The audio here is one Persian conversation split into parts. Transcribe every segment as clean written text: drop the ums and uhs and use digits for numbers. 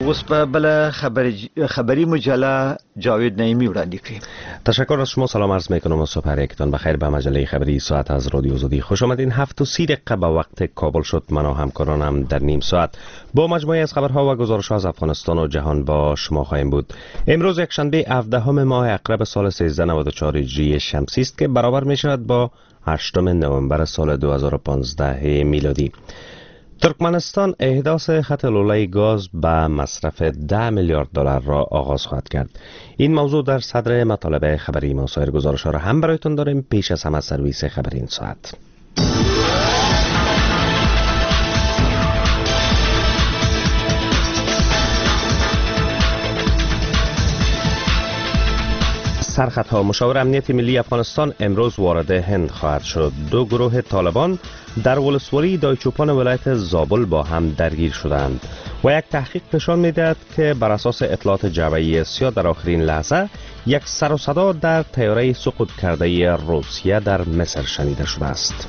اوس په بل خبری مجله جاوید نعیمی وړاندې کړي. تشکر از شما. سلام عرض میکنم و صبح یکتان بخیر به مجله خبری ساعت از رادیو آزادی. خوش آمدین. 7:30 به وقت کابل شد. من و همکارانم در نیم ساعت با مجموعه از خبرها و گزارش‌ها از افغانستان و جهان با شما خواهیم بود. امروز یکشنبه 17 ماه اقرب سال 1394 هجری شمسی است که برابر می شود با 8 نوامبر سال 2015 میلادی. ترکمنستان احداث خط لوله گاز به مصرف 10 میلیارد دلار را آغاز خواهد کرد. این موضوع در صدر مطالب خبری ما. سایر گزارش‌ها را هم برایتان داریم. پیش از همه سرویس خبری این ساعت. سرخطها. مشاور امنیت ملی افغانستان امروز وارد هند خواهد شد. دو گروه طالبان در ولسوالی دایچوپان ولایت زابل با هم درگیر شدند و یک تحقیق نشان می‌دهد که بر اساس اطلاعات جبهه سیا در آخرین لحظه یک سر و صدا در طیاره سقوط کرده روسیه در مصر شنیده شده است.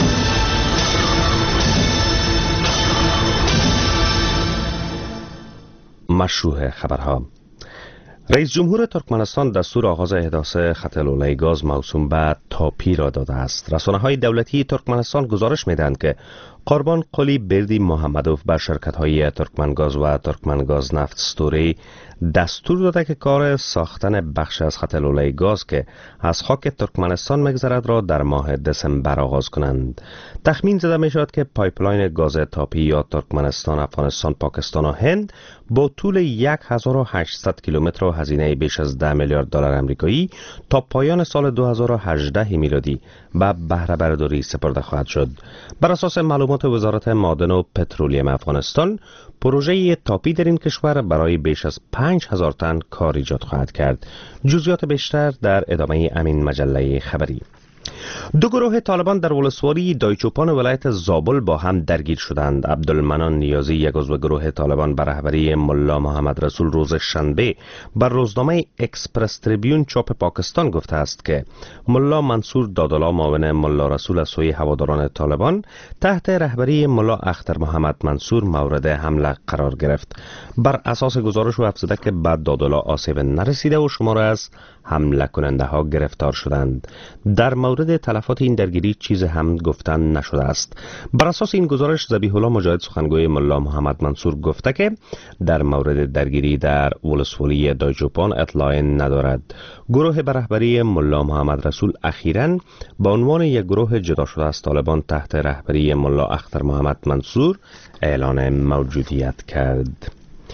مشروع خبرها. رئیس جمهور ترکمنستان دستور آغاز احداث خط لوله گاز موسوم به تاپی را داده است. رسانه‌های دولتی ترکمنستان گزارش می‌دهند که قربان قلی بردی محمدوف به شرکت‌های ترکمنگاز و ترکمنگاز نفت استوری دستور داده که کار ساختن بخش از خط لوله گاز که از خاک ترکمنستان می‌گذرد را در ماه دسامبر آغاز کنند. تخمین زده می‌شود که پایپلاین گاز تاپی یا ترکمنستان، افغانستان، پاکستان و هند با طول 1800 کیلومتر و هزینه بیش از 10 میلیارد دلار آمریکایی تا پایان سال 2018 میلادی به بهره برداری سپرده خواهد شد. بر اساس معلومات وزارت معادن و پترولیم افغانستان، پروژه تاپی در این کشور برای بیش از 5000 تن کار ایجاد خواهد کرد. جزئیات بیشتر در ادامه امین مجله خبری. دو گروه طالبان در ولسوالی دایچوپان ولایت زابل با هم درگیر شدند. عبدالمنان نیازی، یک عضو گروه طالبان به رهبری ملا محمد رسول، روز شنبه بر روزنامه اکسپرس تریبیون چاپ پاکستان گفته است که ملا منصور دادالا معاون ملا رسول از سوی هواداران طالبان تحت رهبری ملا اختر محمد منصور مورد حمله قرار گرفت. بر اساس گزارش او افزوده که بعد دادالا آسیب نرسیده و شمار از حمله کننده ها گرفتار شدند. در مورد تلفات این درگیری چیز هم گفتن نشده است. بر اساس این گزارش ذبیح الله مجاهد سخنگوی ملا محمد منصور گفته که در مورد درگیری در ولسوالی دایچوپان اطلاع ندارد. گروه به رهبری ملا محمد رسول اخیراً با عنوان یک گروه جدا شده از طالبان تحت رهبری ملا اختر محمد منصور اعلان موجودیت کرد.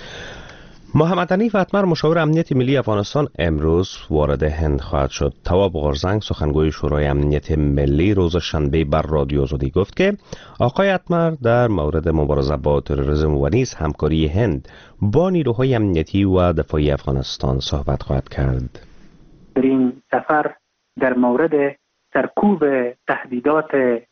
محمد حنیف اتمر مشاور امنیت ملی افغانستان امروز وارد هند خواهد شد. تواب غورزنگ سخنگوی شورای امنیت ملی روز شنبه بر رادیو آزادی گفت که آقای اتمر در مورد مبارزه با تروریسم و نیز همکاری هند با نیروهای امنیتی و دفاعی افغانستان صحبت خواهد کرد. در این سفر در مورد سرکوب تهدیدات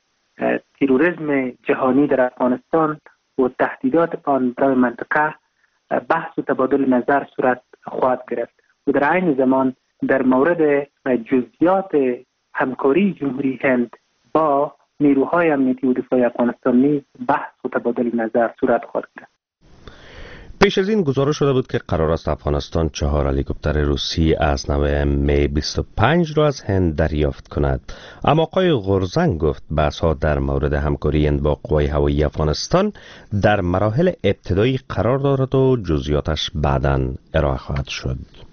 تروریسم جهانی در افغانستان و تهدیدات آن در منطقه بحث و تبادل نظر صورت خواهد گرفت و در عین زمان در مورد جزئیات همکاری جمهوری هند با نیروهای امنیتی و دفاعی افغانستان نیز بحث و تبادل نظر صورت خواهد گرفت. پیش از این گزارش شده بود که قرار است افغانستان 4 هلیکوپتر روسی از نوع می 25 را از هند دریافت کند. اما آقای غورزنگ گفت بحث‌ها در مورد همکاری هند با قوای هوایی افغانستان در مراحل ابتدایی قرار دارد و جزئیاتش بعداً ارائه خواهد شد.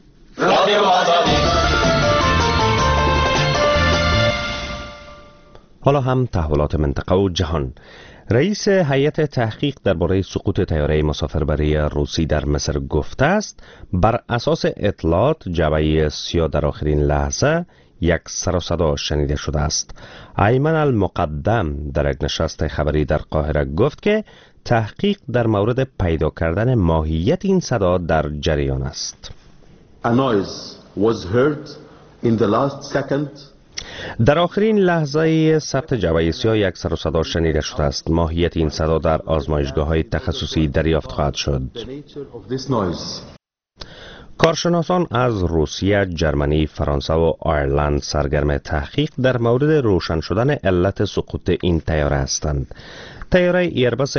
حالا هم تحولات منطقه و جهان. رئیس هیئت تحقیق درباره سقوط طیاره مسافربری روسی در مصر گفته است بر اساس اطلاعات جبهه سیا در آخرین لحظه یک سر و صدا شنیده شده است. ایمن المقدم در یک نشست خبری در قاهره گفت که تحقیق در مورد پیدا کردن ماهیت این صدا در جریان است. A noise was heard in the last second. در آخرین لحظه ثبت جبهه سیا یک سر و صدا شنیده شده است. ماهیت این صدا در آزمایشگاه‌های تخصصی دریافت خواهد شد. کارشناسان از روسیه، جرمنی، فرانسه و آیرلند سرگرم تحقیق در مورد روشن شدن علت سقوط این طیاره هستند. طیاره ایرباس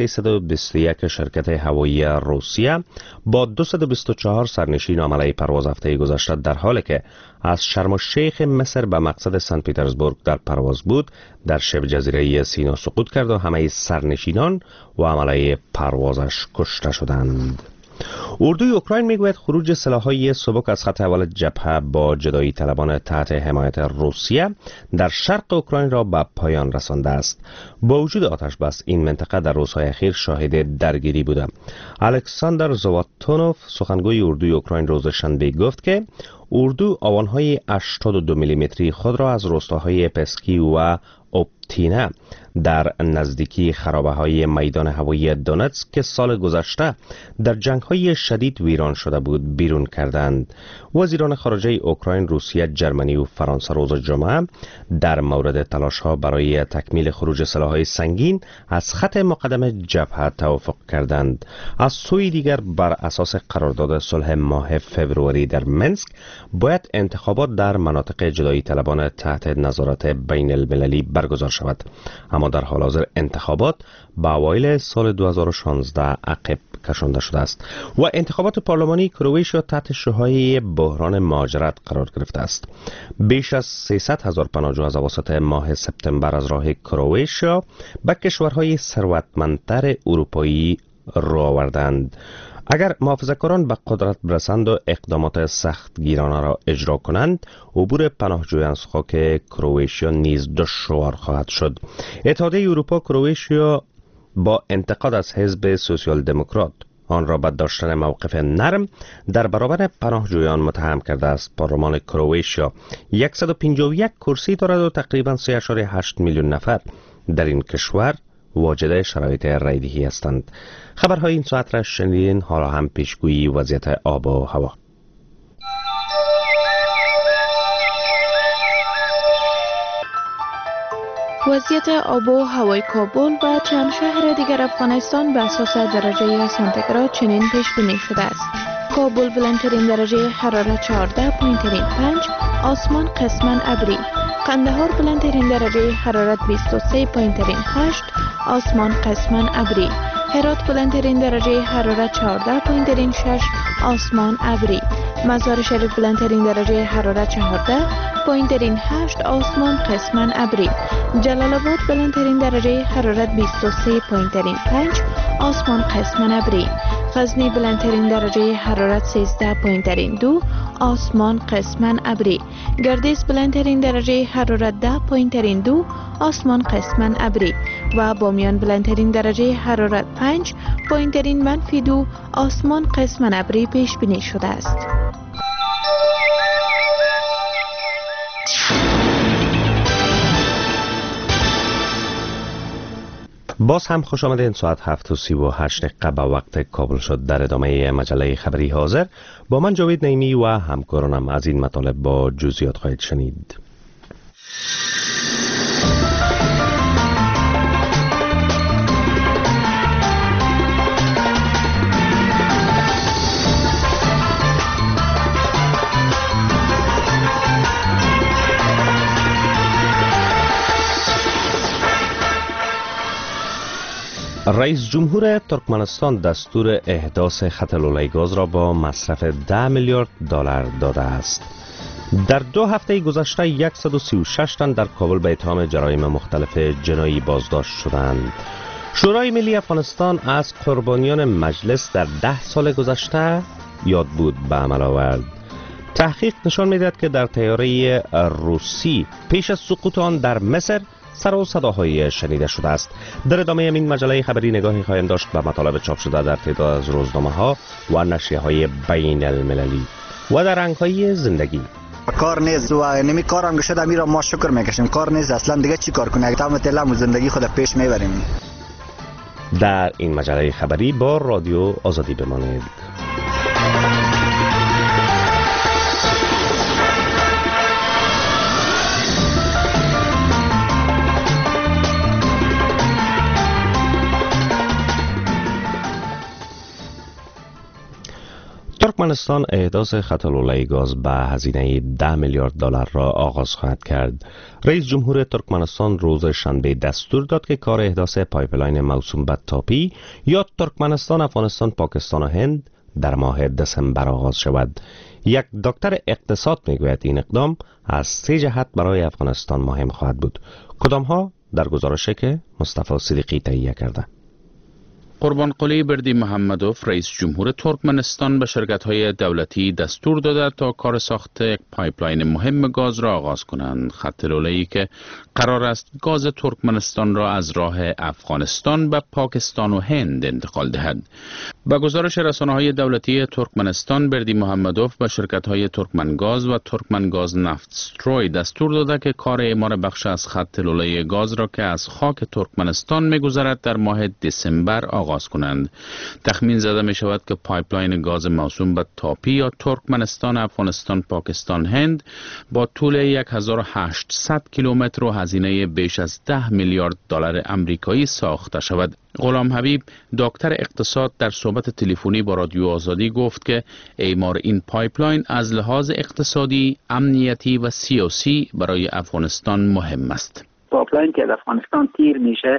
A321 شرکت هوایی روسیه با 224 سرنشین عمله پرواز هفته گذشته در حالی که از شرم الشیخ مصر به مقصد سن پترزبورگ در پرواز بود در شبه جزیره سینا سقوط کرد و همه سرنشینان و عمله پروازش کشته شدند. اردوی اوکراین میگوید خروج سلاح‌های سبک از خط اول جبهه با جدایی طلبان تحت حمایت روسیه در شرق اوکراین را به پایان رسانده است. با وجود آتش بس این منطقه در روزهای اخیر شاهد درگیری بوده. الکساندر زواتونوف سخنگوی اردوی اوکراین روز شنبه گفت که اردو آوانهای 82 میلیمتری خود را از روستاهای پسکی و اوپتینه در نزدیکی خرابه‌های میدان هوایی دونتسک که سال گذشته در جنگ‌های شدید ویران شده بود بیرون کردند. وزیران خارجه اوکراین، روسیه، جرمنی و فرانسه روز جمعه در مورد تلاش‌ها برای تکمیل خروج سلاح‌های سنگین از خط مقدم جبهه توافق کردند. از سوی دیگر بر اساس قرارداد صلح ماه فوریه در منسک باید انتخابات در مناطق جدایی طلبان تحت نظارت بین المللی برگزار شود. اما در حال حاضر انتخابات به اوایل سال 2016 عقب کشانده شده است و انتخابات پارلمانی کرواتیا تحت شعاع بحران مهاجرت قرار گرفته است. بیش از 300,000 پناهجو از اواسط ماه سپتامبر از راه کرواتیا به کشورهای ثروتمندتر اروپایی رو آوردند. اگر محافظه‌کاران به قدرت برسند و اقدامات سختگیرانه را اجرا کنند، عبور پناهجویان از خاک کرواتیا نیز دشوار خواهد شد. اتحادیه اروپا کرواتیا با انتقاد از حزب سوسیال دموکرات آن را به داشتن موقف نرم در برابر پناهجویان متهم کرده است. پارلمان کرواتیا 151 کرسی دارد و تقریباً 3.8 میلیون نفر در این کشور واجد شرایط رایدهی هستند. خبرهای این ساعت را شنیدین. حالا هم پیشگویی وضعیت آب و هوا. وضعیت آب و هوای کابل و چند شهر دیگر افغانستان به اساس درجه سانتیگراد چنین پیش بینی شده است. کابل بلندترین درجه حرارت 14، پایینترین 5، آسمان قسماً ابری. قندهار بلندترین درجه حرارت 23، پایینترین 8، آسمان قسماً ابری. هرات بلندترین درجه حرارت 14، پایینترین 6، آسمان ابری. مزار شریف بلندترین درجه حرارت 14، پایینترین 8، آسمان قسماً ابری. جلال آباد بلندترین درجه حرارت 23، پایینترین 5، آسمان قسماً ابری. غزنی بلندترین درجه حرارت 13، پایینترین 2، آسمان قسماً ابری. گردیز بلندترین درجه حرارت 10، پایینترین 2، آسمان قسماً ابری. و بامیان بلندترین درجه حرارت 5، پایینترین -2، آسمان قسماً ابری پیش بینی شده است. باز هم خوش آمدین. ساعت 7:38 به وقت کابل شد. در ادامه مجله خبری حاضر با من جاوید نعیمی و همکارانم از این مطالب با جزئیات خواهید شنید. رئیس جمهور ترکمنستان دستور احداث خط لوله گاز را با مصرف 10 میلیارد دلار داده است. در 2 هفته گذشته 136 تن در کابل به اتهام جرایم مختلف جنایی بازداشت شدند. شورای ملی افغانستان از قربانیان مجلس در 10 سال گذشته یاد بود به عمل آورد. تحقیق نشان می‌دهد که در طیاره روسی پیش از سقوط آن در مصر سر و صداهای شنیده شده است. در ادامه این مجله خبری نگاهی خواهیم داشت به مطالب چاپ شده در تعداد از روزنامه‌ها و نشریه‌های بین المللی و در رنگ‌های زندگی. کار نیست و نمی کارم شده میرا ما شکر میکشیم. کار نیست اصلا دیگه چی کار کنه؟ تمام تلم زندگی خود پیش میبریم. در این مجله خبری با رادیو آزادی بمانید. ترکمنستان احداث خط لوله گاز به هزینه 10 میلیارد دلار را آغاز خواهد کرد. رئیس جمهور ترکمنستان روز شنبه دستور داد که کار احداث پایپلاین موسوم به تاپی یا ترکمنستان، افغانستان، پاکستان و هند در ماه دسامبر آغاز شود. یک دکتر اقتصاد میگوید این اقدام از 3 جهت برای افغانستان مهم خواهد بود. کدام ها؟ در گزارشی که مصطفی صدیقی تهیه کرده. قربانقلی بردی محمدوف رئیس جمهور ترکمنستان به شرکت‌های دولتی دستور داده تا کار ساخت یک پایپلاین مهم گاز را آغاز کنند. خط لوله‌ای که قرار است گاز ترکمنستان را از راه افغانستان به پاکستان و هند انتقال دهد. با گزارش رسانه‌های دولتی ترکمنستان، بردی محمدوف به شرکت‌های ترکمنگاز و ترکمنگاز نفتستروی دستور داده که کار اعمار بخش از خط لوله گاز را که از خاک ترکمنستان می‌گذرد در ماه دسامبر آغاز کنند. تخمین زده می شود که پایپلاین گاز موسوم به تاپی یا ترکمنستان، افغانستان، پاکستان، هند با طول 1800 کیلومتر و هزینه بیش از 10 میلیارد دلار آمریکایی ساخته شود. غلام حبیب دکتر اقتصاد در صحبت تلفنی با رادیو آزادی گفت که اعمار این پایپلاین از لحاظ اقتصادی، امنیتی و سیاسی برای افغانستان مهم است. پایپلاین که از افغانستان تیر میشه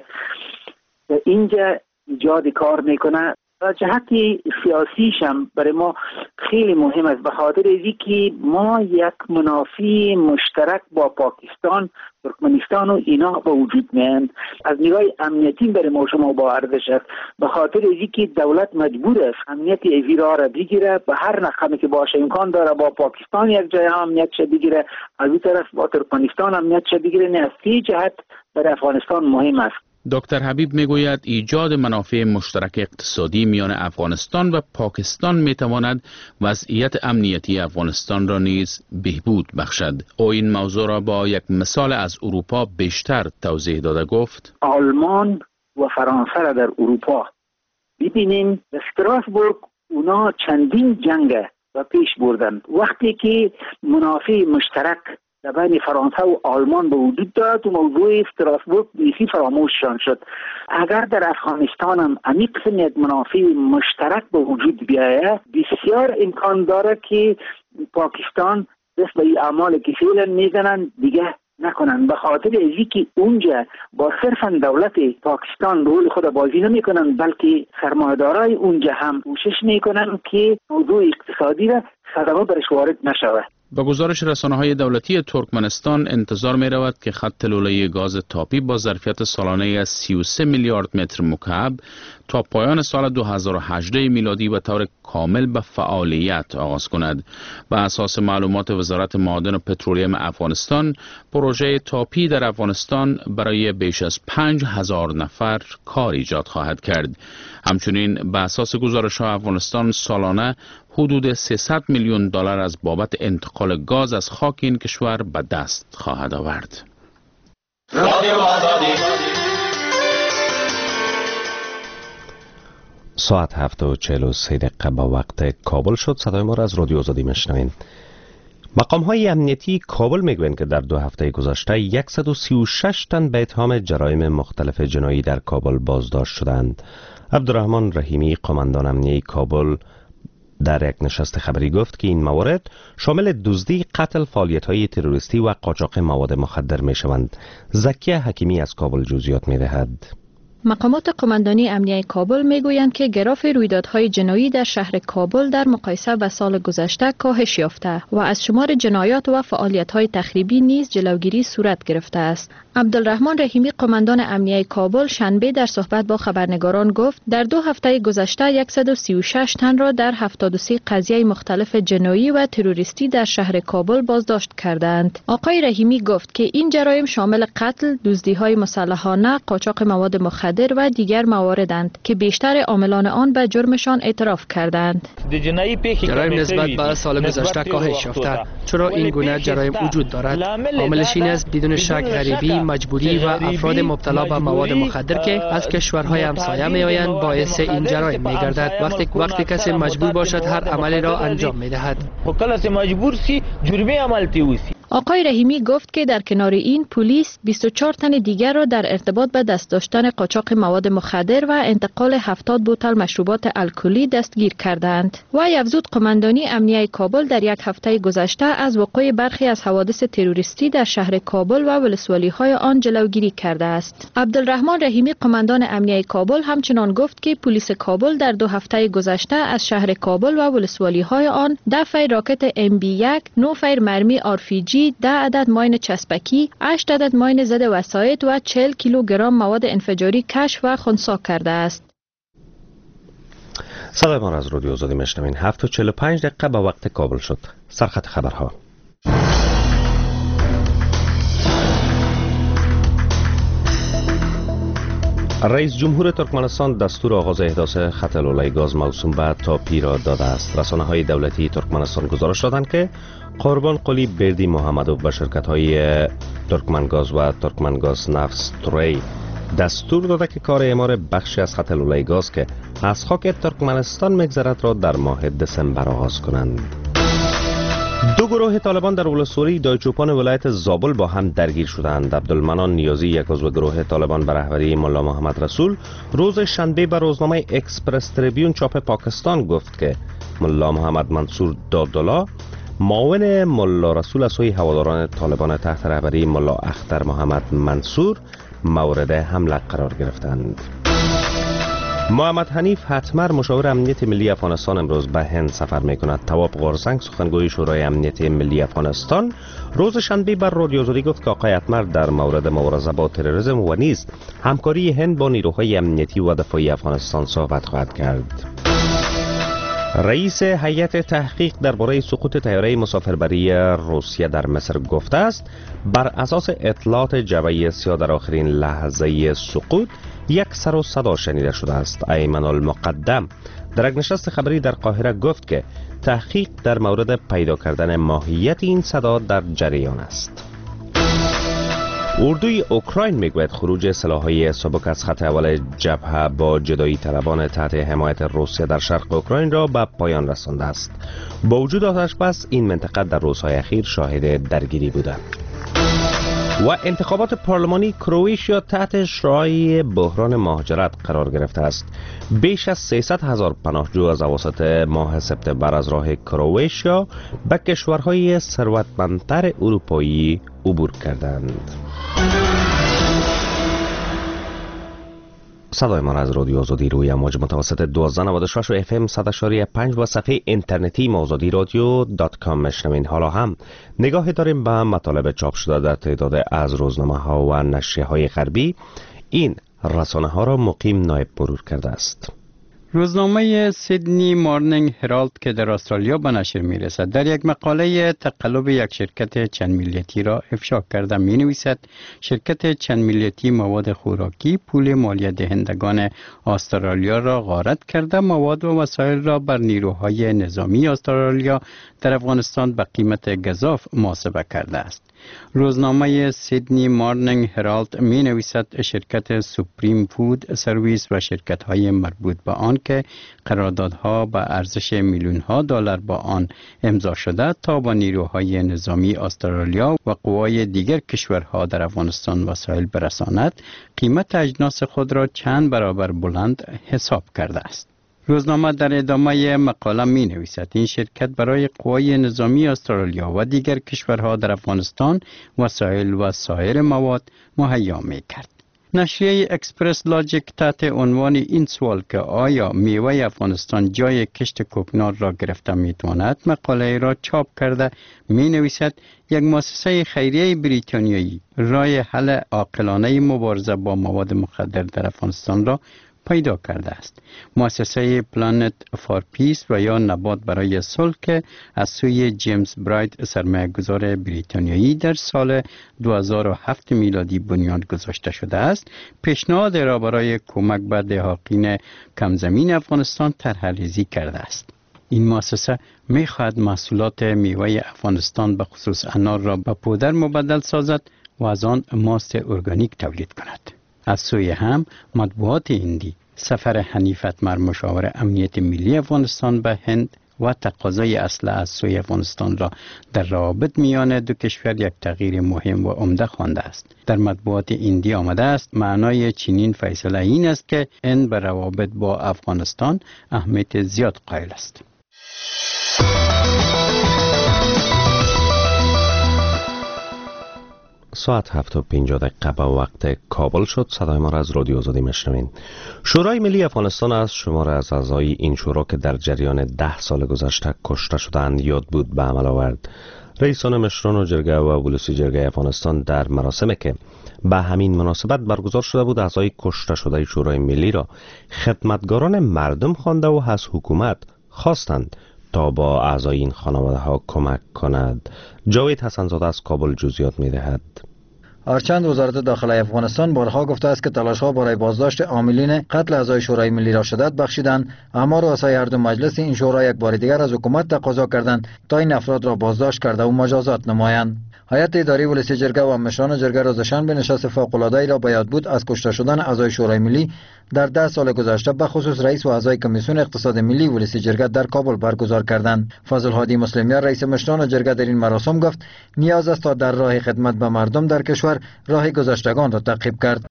اینجا ایجاد کار میکنه و جهتی سیاسیش هم برای ما خیلی مهم است، به خاطر اینکه ما یک منافع مشترک با پاکستان، ترکمنستان و اینا با وجود میاد. از نگاه امنیتی برای ما شما با ارزش است، به خاطر اینکه دولت مجبور است امنیت ایران را بگیره، به هر نقمی که باشه امکان داره با پاکستان یک جای امنیت شه بگیره، از این طرف با ترکمنستان امنیت شه بگیره. نه، از سی جهت برای افغانستان مهم است. دکتر حبیب میگوید ایجاد منافع مشترک اقتصادی میان افغانستان و پاکستان میتواند وضعیت امنیتی افغانستان را نیز بهبود بخشد. او این موضوع را با یک مثال از اروپا بیشتر توضیح داده گفت: آلمان و فرانسه را در اروپا ببینیم، استراسبورگ اونا چندین جنگ و پیش بردن. وقتی که منافع مشترک بین فرانسه و آلمان به وجود داد و موضوع استراسبورگ بیخی فراموششان شد. اگر در افغانستان هم همین قسم یک منافع مشترک به وجود بیاید، بسیار امکان داره که پاکستان دست به این اعمالی که فعلا میزنن دیگه نکنن، به خاطر ازی که اونجا با صرفا دولت پاکستان رول خود بازی نمیکنن، بلکه سرمایه‌دارای اونجا هم کوشش میکنن که موضوع اقتصادی را صدمه برش وارد نشود. با گزارش رسانه‌های دولتی ترکمنستان انتظار می رود که خط لوله گاز تاپی با ظرفیت سالانه از 33 میلیارد متر مکعب تا پایان سال 2018 میلادی به طور کامل به فعالیت آغاز کند. بر اساس معلومات وزارت معادن و پترولیم افغانستان، پروژه تاپی در افغانستان برای بیش از 5000 نفر کار ایجاد خواهد کرد. همچنین بر اساس گزارش‌ها افغانستان سالانه حدود 300 میلیون دلار از بابت انتقال گاز از خاک این کشور به دست خواهد آورد. ساعت 7:43 با وقت کابل شد. صدای ما را از رادیو آزادی میشنوین. مقام‌های امنیتی کابل میگویند که در 2 هفته گذشته 136 تن به اتهام جرایم مختلف جنایی در کابل بازداشت شدند. عبدالرحمن رحیمی قماندان امنیتی کابل در یک نشست خبری گفت که این موارد شامل دزدی، قتل، فعالیت‌های تروریستی و قاچاق مواد مخدر می‌شوند. زکیه حکیمی از کابل جزئیات می‌دهد. مقامات قماندانی امنیتی کابل میگویند که گراف رویدادهای جنایی در شهر کابل در مقایسه با سال گذشته کاهش یافته و از شمار جنایات و فعالیت‌های تخریبی نیز جلوگیری صورت گرفته است. عبدالرحمن رحیمی قماندان امنیتی کابل شنبه در صحبت با خبرنگاران گفت در 2 هفته گذشته 136 تن را در 73 قضیه مختلف جنایی و تروریستی در شهر کابل بازداشت کردند. آقای رحیمی گفت که این جرایم شامل قتل، دزدی‌های مسلحانه، قاچاق مواد مخدر و دیگر مواردند که بیشتر عاملان آن به جرمشان اعتراف کردند. جرایم نسبت به سال گذشته کاهش یافته. چرا این گونه جرایم وجود دارد؟ عاملش این است بدون شک غریبی، مجبوری و افراد مبتلا به مواد مخدر که از کشورهای همسایه میآیند باعث این جرایم میگردد. وقتی کسی مجبور باشد هر عملی را انجام میدهد. آقای رحیمی گفت که در کنار این پلیس 24 تن دیگر را در ارتباط به دست داشتن قاچاق مواد مخدر و انتقال 70 بوتل مشروبات الکلی دستگیر کردند. وی افزود قماندانی امنیه کابل در یک هفته گذشته از وقوع برخی از حوادث تروریستی در شهر کابل و ولسوالی‌های آن جلوگیری کرده است. عبدالرحمن رحیمی قماندان امنیه کابل همچنان گفت که پلیس کابل در 2 هفته گذشته از شهر کابل و ولسوالی‌های آن 10 فیر راکت MB1، 9 فیر مرمی RPG، 10 عدد ماین چسبکی، 8 عدد ماین ضد وسایط و 40 کیلوگرم مواد انفجاری کشف و خنثی کرده است. صدای ما از رادیو آزادی میشنوین. 7:45 به وقت کابل شد. سرخط خبرها. رئیس جمهور ترکمنستان دستور آغاز احداث خط لوله گاز موسوم به تاپی را داده است. رسانه‌های دولتی ترکمنستان گزارش دادند که قربان قلی بردی محمدوف به شرکت‌های ترکمنگاز و ترکمنگاز نفت‌ستوری دستور داده که کار اعمار بخشی از خط لوله گاز که از خاک ترکمنستان می‌گذرد را در ماه دسامبر آغاز کنند. 2 گروه طالبان در ولسوالی دایچوپان ولایت زابل با هم درگیر شدند. عبدالمنان نیازی، یک عضو گروه طالبان به رهبری ملا محمد رسول، روز شنبه به روزنامه اکسپرس تریبیون چاپ پاکستان گفت که ملا محمد منصور دادولا، معاون ملا رسول، از سوی هواداران طالبان تحت رهبری ملا اختر محمد منصور مورد حمله قرار گرفتند. محمد حنیف حتمر، مشاور امنیت ملی افغانستان، امروز به هند سفر میکند. تواب قارسنگ، سخنگوی شورای امنیت ملی افغانستان، روز شنبه بر رادیو آزادی گفت که آقای حتمر در مورد مبارزه با تروریسم و نیز همکاری هند با نیروهای امنیتی و دفاعی افغانستان صحبت خواهد کرد. رئیس هیئت تحقیق درباره سقوط طیاره مسافربری روسیه در مصر گفته است بر اساس اطلاعات جبهه سیاه در آخرین لحظه سقوط یک سر و صدا شنیده شده است. ایمن المقدم در یک نشست خبری در قاهره گفت که تحقیق در مورد پیدا کردن ماهیت این صدا در جریان است. اردوی اوکراین میگوید خروج سلاح‌های سبک از خط اول جبهه با جدایی طلبان تحت حمایت روسیه در شرق اوکراین را به پایان رسانده است. با وجود آتش بس، این منطقه در روزهای اخیر شاهد درگیری بوده. و انتخابات پارلمانی کرواتیا تحت شعاع بحران مهاجرت قرار گرفته است. بیش از 300,000 پناهجو از اواسط ماه سپتامبر از راه کرواتیا به کشورهای ثروتمندتر اروپایی عبور کردند. صدای ما از رادیو آزادی روی امواج متوسط 1296 و FM 100.5 و صفحه اینترنتی azadiradyo.com میشنوین. حالا هم نگاه داریم به مطالب چاپ شده در تعداد از روزنامه ها و نشریه های غربی. این رسانه ها را مقیم نایب مرور کرده است. روزنامه سیدنی مورنینگ هرالد که در استرالیا به نشر می‌رسد در یک مقاله تقلب یک شرکت چند ملیتی را افشا کرده می‌نویسد شرکت چند ملیتی مواد خوراکی پول مالیه دهندگان استرالیا را غارت کرده مواد و وسایل را بر نیروهای نظامی استرالیا در افغانستان به قیمت گزاف محاسبه کرده است. روزنامه سیدنی مورنینگ هرالد می نویسد شرکت سوپریم فود سرویس و شرکت های مربوط به آن که قراردادها به ارزش میلیون ها دلار با آن امضا شده تا با نیروهای نظامی استرالیا و قوای دیگر کشورها در افغانستان وسایل برساند قیمت اجناس خود را چند برابر بلند حساب کرده است. روزنامه در ادامه مقاله می نویسد این شرکت برای قوای نظامی استرالیا و دیگر کشورها در افغانستان وسایل و سایر مواد مهیا می کرد. نشریه اکسپرس لاجیک تحت عنوان این سوال که آیا میوه افغانستان جای کشت کوکنار را گرفته می تواند مقاله را چاپ کرده می نویسد یک مؤسسه خیریه بریتانیایی راه حل عاقلانه مبارزه با مواد مخدر در افغانستان را پیدا کرده است. مؤسسه پلانت فار پیس و یا نبات برای صلح که از سوی جیمز براید سرمایه‌گذار بریتانیایی در سال 2007 میلادی بنیاد گذاشته شده است، پیشنهاد را برای کمک به دهقانان کمزمین افغانستان طرح‌ریزی کرده است. این مؤسسه می‌خواهد محصولات میوه افغانستان به خصوص انار را به پودر مبدل سازد و از آن ماست ارگانیک تولید کند. از سوی هم مطبوعات هندی سفر حنیف اتمر مشاور امنیت ملی افغانستان به هند و تقاضای اسلحه از سوی افغانستان را در روابط میان دو کشور یک تغییر مهم و عمده خوانده است. در مطبوعات هندی آمده است معنای چنین فیصله این است که هند به روابط با افغانستان اهمیت زیاد قائل است. ساعت 7:50 به وقت کابل شد. صدای ما را از رادیو آزادی میشنوین. شورای ملی افغانستان از شمار از اعضای این شورا که در جریان 10 سال گذشته کشته شدند یاد بود به عمل آورد. رئیسان مشران و جرگه و ولسی جرگه افغانستان در مراسمی که به همین مناسبت برگزار شده بود اعضای کشته شده شورای ملی را خدمتگاران مردم خوانده و از حکومت خواستند تا با اعضای این خانواده ها کمک کند. جاوید حسن‌زاده از کابل جزئیات می‌دهد. هرچند وزارت داخلی افغانستان بارها گفته است که تلاش‌ها برای بازداشت عاملین قتل اعضای شورای ملی را شدت بخشیدند، اما رؤسای هر دو مجلس این شورا یک بار دیگر از حکومت تقاضا کردند تا این افراد را بازداشت کرده و مجازات نمایند. هیئت اداری ولسی جرگه و مشران جرگه روز شنبه نشست فوق‌العاده‌ای را به یاد بود از کشته شدن اعضای شورای ملی در 10 سال گذشته به خصوص رئیس و اعضای کمیسیون اقتصاد ملی ولسی جرگه در کابل برگزار کردند. فضل هادی مسلمیان رئیس مشران جرگه در این مراسم گفت نیاز است تا در راه خدمت به مردم در کشور راه گذشتگان را تعقیب کرد.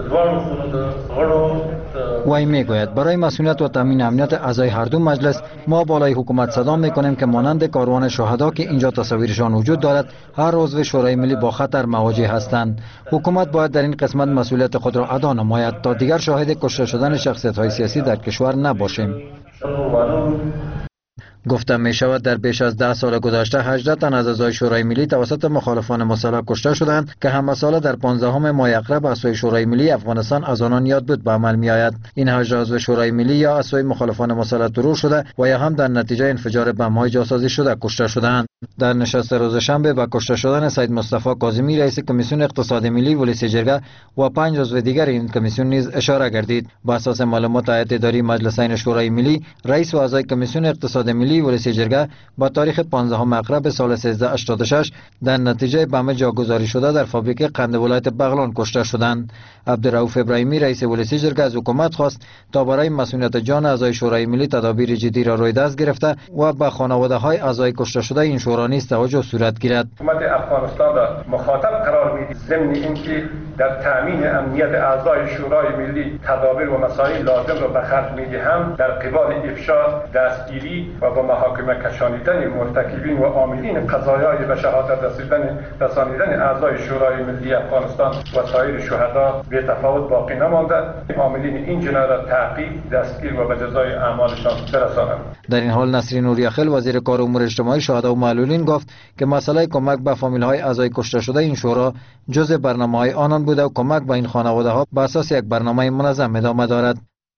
وی میگوید برای مسئولیت و تامین امنیت اعضای هر دو مجلس ما بالای حکومت صدا میکنیم که مانند کاروان شهدا که اینجا تصاویرشان وجود دارد هر عضو شورای ملی با خطر مواجه هستند. حکومت باید در این قسمت مسئولیت خود را ادا نماید تا دیگر شاهد کشته شدن شخصیت‌های سیاسی در کشور نباشیم. گفته می شود در بیش از 10 سال گذشته 18 تن از اعضای شورای ملی توسط مخالفان مسلح کشته شدند که همه ساله در 15 ماه اقرب از سوی شورای ملی افغانستان از آنان یاد بود به عمل می آید. این 18 عضو شورای ملی یا از سوی مخالفان مسلح ترور شده و یا هم در نتیجه انفجار بم‌های جاسازی شده کشته شدند. در نشست روز شنبه به کشته شدن سید مصطفی کاظمی رئیس کمیسیون اقتصاد ملی ولسی جرگه و 5 عضو دیگر این کمیسیون نیز اشاره گردید. بر اساس معلومات هیئت اداری مجلسین شورای ملی رئیس و اعضای کمیسیون اقتصاد ملی ولسی جرگه با تاریخ 15 اقرب سال 1386 در نتیجه بم جاگذاری شده در فابریک قند ولایت بغلان کشته شدند. عبدالرؤوف ابراهیمی رئیس ولسی جرگه از حکومت خواست تا برای مسئولیت جان اعضای شورای ملی تدابیر جدی را روی دست گرفته و به خانواده‌های اعضای کشته شده این شورا نیز توجه صورت گیرد. حکومت افغانستان را مخاطب قرار می‌دهد ضمن اینکه در تامین امنیت اعضای شورای ملی تدابیر و مسائل لازم را به خرج می‌دهند در قبال افشا، دستگیری و به محاکمه کشانیدن مرتکبین و عاملین قضایای به شهادت رسانیدن اعضای شورای ملی افغانستان و سایر شهدا به تفاوت باقی نمانده. عاملین این جنایت را تعقیب، دستگیر و به جزای اعمالشان برسانند. در این حال نسرین نوریخیل وزیر کار امور اجتماعی شهدا و معلولین گفت که مسئله کمک به فامیل‌های اعضای کشته شده این شورا جزء برنامه‌های آنان بوده و کمک به این خانواده‌ها بر اساس یک برنامه منظم ادامه دارد.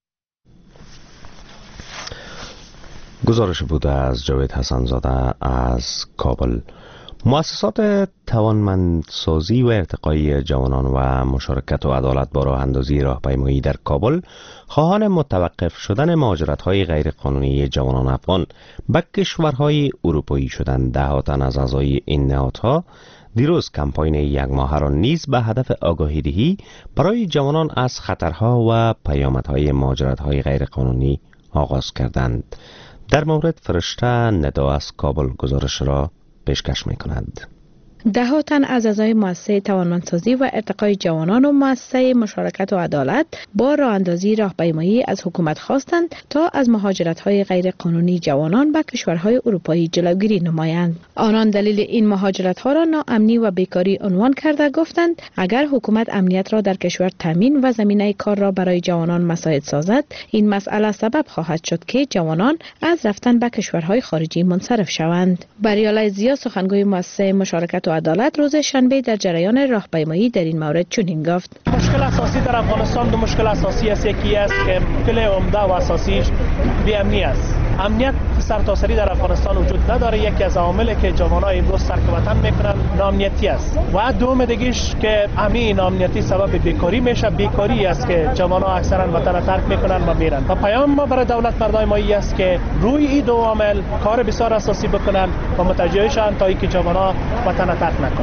گزارش بوده از جاوید حسن‌زاده از کابل. مؤسسات توانمندسازی و ارتقای جوانان و مشارکت و عدالت با راه اندازی راهپیمایی در کابل خواهان متوقف شدن مهاجرت‌های غیرقانونی جوانان افغان به کشورهای اروپایی شدند. 10 تن از اعضای این نهادها دیروز کمپاین یک ماهه را نیز به هدف آگاهی‌دهی برای جوانان از خطرها و پیامدهای مهاجرت‌های غیرقانونی آغاز کردند. در مورد فرشته ندا از کابل گزارش را پیشکش می‌کنند. 10 تن از اعضای مؤسسه توانمندسازی و ارتقای جوانان و مؤسسه مشارکت و عدالت با راه اندازی راهپیمایی از حکومت خواستند تا از مهاجرت‌های غیرقانونی جوانان به کشورهای اروپایی جلوگیری نمایند. آنان دلیل این مهاجرت‌ها را ناامنی و بیکاری عنوان کرده گفتند اگر حکومت امنیت را در کشور تامین و زمینه کار را برای جوانان مساعد سازد، این مسئله سبب خواهد شد که جوانان از رفتن به کشورهای خارجی منصرف شوند. بریاله زیا سخنگوی مؤسسه مشارکت و عدالت روز شنبه در جریان راهپیمایی در این مورد چنین گفت: مشکل اساسی در افغانستان دو مشکل اساسی است. یکی است که مشکل عمده و اساسیش بی‌امنی است. امنیت سرتاسری در افغانستان وجود نداره. یکی از عواملی که جوانان امروز ترک وطن میکنن ناامنیتی است و دوم دیگه‌اش که همین ناامنیتی سبب بیکاری میشه. بیکاری است که جوانان اکثرا وطن ترک میکنن و میرن. و پیام ما برای دولت مردای ما است که روی این دو عامل کار بسیار اساسی بکنن و متوجه شن تا اینکه جوانان وطن ترک نکنن.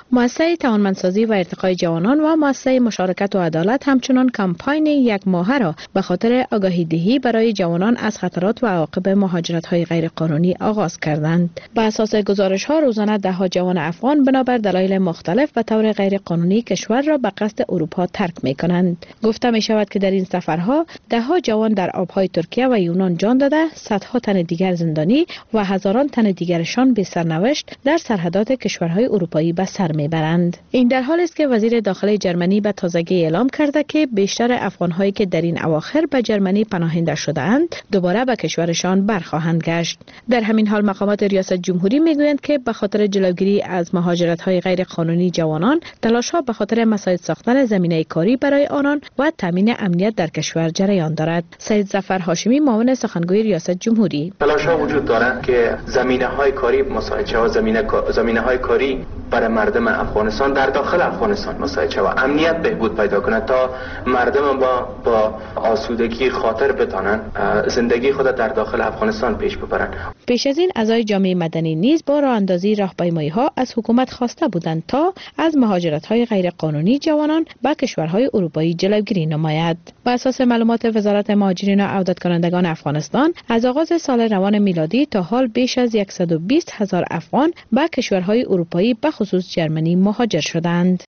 مؤسسه توانمندسازی و ارتقای جوانان و مؤسسه مشارکت و عدالت همچنان کمپاین یک ماهه را به خاطر آگاهی دهی برای جوانان از خطرات و عواقب مهاجرت‌های غیرقانونی آغاز کردند. بر اساس گزارش‌ها روزانه ده‌ها جوان افغان بنابر دلایل مختلف به طور غیرقانونی کشور را به قصد اروپا ترک می‌کنند. گفته می‌شود که در این سفرها ده‌ها جوان در آب‌های ترکیه و یونان جان داده، صدها تن دیگر زندانی و هزاران تن دیگرشان بی سرنوشت در سرحدات کشورهای اروپایی به سر میبرند. این در حالی است که وزیر داخلی جرمنی به تازگی اعلام کرده که بیشتر افغان‌هایی که در این اواخر به جرمنی پناهنده شده‌اند دوباره به کشورشان برخواهند گشت. در همین حال مقامات ریاست جمهوری میگویند که به خاطر جلوگیری از مهاجرت‌های غیر قانونی جوانان، تلاش‌ها به خاطر مساعد ساختن زمینه کاری برای آنان و تامین امنیت در کشور جریان دارد. سید ظفر هاشمی معاون سخنگوی ریاست جمهوری: تلاش‌ها وجود دارد که زمینه‌های کاری مساعد شود، زمینه‌های کاری برای مردم افغانستان در داخل افغانستان مساعد شود، امنیت بهبود پیدا کند تا مردم با آسودگی خاطر بتانند زندگی خود در داخل افغانستان پیش ببرند. پیش از این اعضای جامعه مدنی نیز با راهاندازی راهپیمایی‌ها از حکومت خواسته بودند تا از مهاجرت‌های غیرقانونی جوانان به کشورهای اروپایی جلوگیری نماید. بر اساس معلومات وزارت مهاجرین و عودت کنندگان افغانستان، از آغاز سال روان میلادی تا حال بیش از 120,000 افغان به کشورهای اروپایی به خصوص جرمنی مهاجر شدند.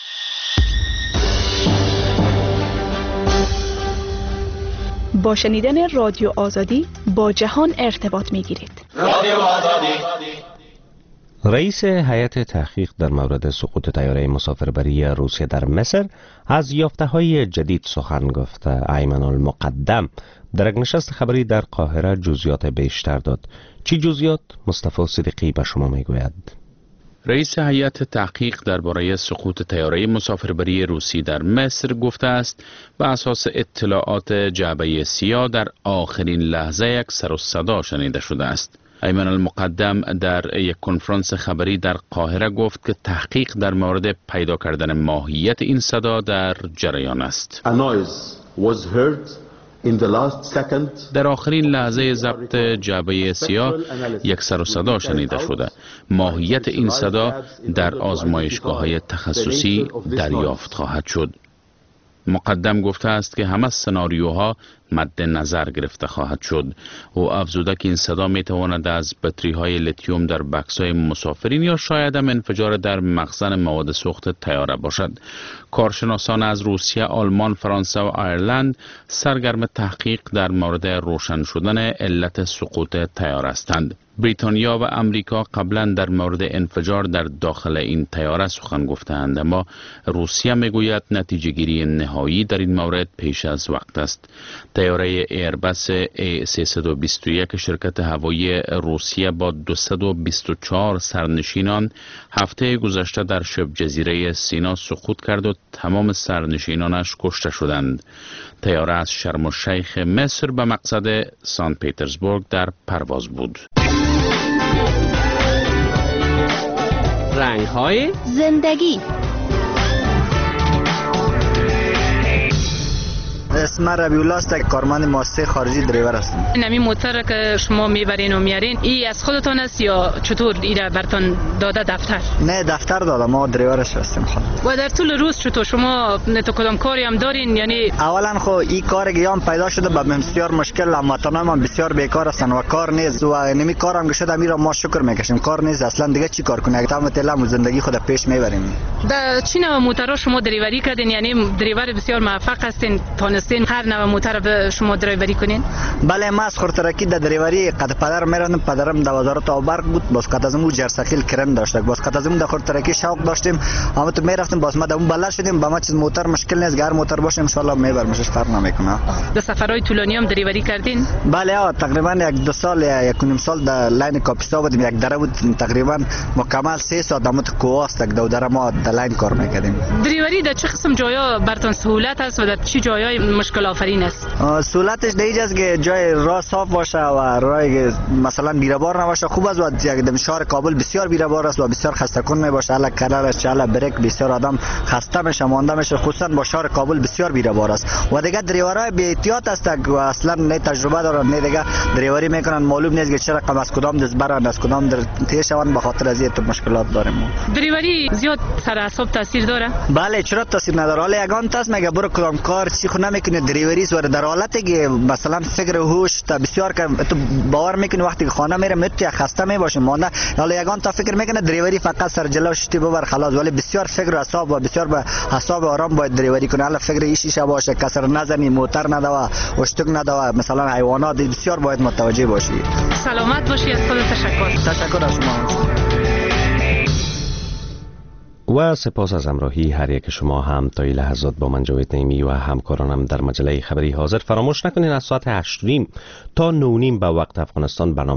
با شنیدن رادیو آزادی با جهان ارتباط می‌گیرید. رادیو آزادی. رئیس هیئت تحقیق در مورد سقوط طیاره مسافربری روسیه در مصر از یافته‌های جدید سخن گفته. ایمن المقدم در یک نشست خبری در قاهره جزئیات بیشتر داد. چی جزئیات؟ مصطفی صدیقی به شما میگوید. رئیس هیئت تحقیق درباره سقوط طیاره مسافربری روسی در مصر گفته است به اساس اطلاعات جعبه سیاه در آخرین لحظه یک سر و صدا شنیده شده است. ایمن المقدم در یک کنفرانس خبری در قاهره گفت که تحقیق در مورد پیدا کردن ماهیت این صدا در جریان است. در آخرین لحظه ضبط جعبه سیاه یک سر و صدا شنیده شده. ماهیت این صدا در آزمایشگاه‌های تخصصی دریافت خواهد شد. مقدم گفته است که همه سناریوها مد نظر گرفته خواهد شد. او افزوده که این صدا می تواند از بطری‌های لیتیوم در بکس‌های مسافرین یا شاید هم انفجار در مخزن مواد سوخت طیاره باشد. کارشناسان از روسیه، آلمان، فرانسه و آیرلند سرگرم تحقیق در مورد روشن شدن علت سقوط طیاره هستند. بریتانیا و امریکا قبلا در مورد انفجار در داخل این طیاره سخن گفتند، اما روسیه میگوید نتیجه گیری نهایی در این مورد پیش از وقت است. طیاره ایربس A321 شرکت هوایی روسیه با 224 سرنشینان هفته گذشته در شبه جزیره سینا سقوط کرد و تمام سرنشینانش کشته شدند. طیاره از شرم الشیخ مصر به مقصد سن پترزبورگ در پرواز بود. رنگ‌های زندگی. اسم ربیع الله است، کارمند مؤسسه خارجی دریور هستم. این موتر که شما میبرین و میارین ای از خودتان است یا چطور ایره برتان داده دفتر؟ نه دفتر داده، ما دریورش هستیم خود. و در طول روز چطور شما تو کدام کاری هم دارین؟ یعنی اولا خو این کار گیام پیدا شده به بسیار مشکل، هموطنان ما بسیار بیکار هستن و کار نیست و نمی کارم شده میرا ما شکر میکشیم. کار نیست اصلا دیگه چی کار کنیم؟ تمام تلم زندگی خود پیش میبریم. در چی نوع موترها شما دریوری کردین؟ یعنی دریور بسیار موفق هستین، تونستین هر نوع موتر به شما دریوری کنین؟ بله، ما از خورترکی در دریوری قد پدر میرم، پدرم در وزارت آبرق بود، باز قد از اون جرثقیل کرم داشت، باز قد از اون در خورترکی شوق داشتیم، اما تو میرفتیم باز ما در اون بلد شدیم. با ما چیز موتر مشکل نیست، هر موتر باشه ان شاء الله میبرمش، فرق نمیکنه. در سفرهای طولانی هم دریوری کردین؟ بله، تقریبا 1-2 سال 1.5 سال در لاین کاپیستا بودیم. یک دره بود تقریبا مکمل 3 ساعت در مت کوواست دو دره ما در لاین کار میکردیم. دریوری در چه قسم جایا براتون سهولت است و در چه جایای مشکل آفرین است؟ سهولتش دیگه است که جای راه صاف باشه و راه مثلا بیربار نباشه. خوب است و یک شهر کابل بسیار بیربار است و بسیار خسته کن میباشه. الا کررش چاله بریک بسیار آدم خسته میشه، مانده میشه، خصوصا با شهر کابل بسیار بیربار است. و دیگه دریورای بی احتیاط است و اصلا نه تجربه دارن نه دیگه دریوری میکنن، معلوم نیست که چه رقم از کدام دست برن از کدام در تیشون. به خاطر از این مشکلات داریم. دریوری زیاد سر اعصاب تاثیر داره؟ بله چرا تاثیر نداره. حالا یگان تاس میگه برو کدام کار چی خو نمیکنه دریوری سوار در حالتی که مثلا فکر هوش تا بسیار که تو باور میکنی وقتی که خانه میره مت خسته میباشه مانده. حالا یگان تا فکر میکنه دریوری فقط سر جلوش تی ببر خلاص، ولی بسیار فکر و حساب و بسیار به حساب آرام باید دریوری کنه. حالا فکر ایشیشه باشه، کسر نزنی، موتر ندوا، اشتک ندوا، مثلا حیوانات بسیار باید متوجه باشی. سلامت باشی. از خود تشکر از شما. و سپاس از همراهی هر یک شما هم تا این لحظات با من جاوید نعیمی و همکارانم در مجله خبری حاضر. فراموش نکنین از ساعت 8:30 تا 9:30 به وقت افغانستان برنامه